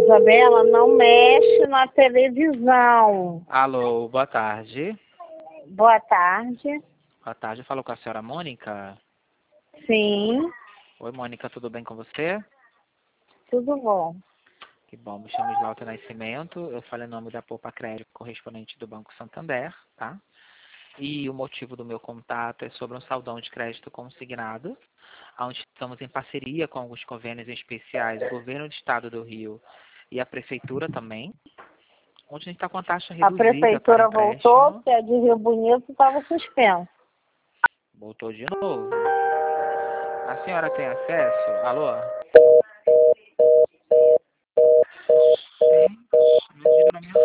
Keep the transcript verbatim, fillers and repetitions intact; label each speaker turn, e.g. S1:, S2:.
S1: Isabela, não mexe na televisão.
S2: Alô, boa tarde.
S1: Boa tarde.
S2: Boa tarde, eu falo com a senhora Mônica.
S1: Sim,
S2: Oi, Mônica, tudo bem com você?
S1: tudo bom.
S2: Que bom, me chamo Islauta Nascimento, eu falo em nome da Poupa Crédito, correspondente do Banco Santander, tá? E o motivo do meu contato é sobre um saldão de crédito consignado, onde estamos em parceria com alguns convênios especiais, o Governo do Estado do Rio e a Prefeitura também, onde a gente está com a taxa
S1: A
S2: reduzida para
S1: prefeitura voltou,
S2: empréstimo.
S1: porque a de Rio Bonito estava suspensa.
S2: Voltou de novo. A senhora tem acesso? Alô?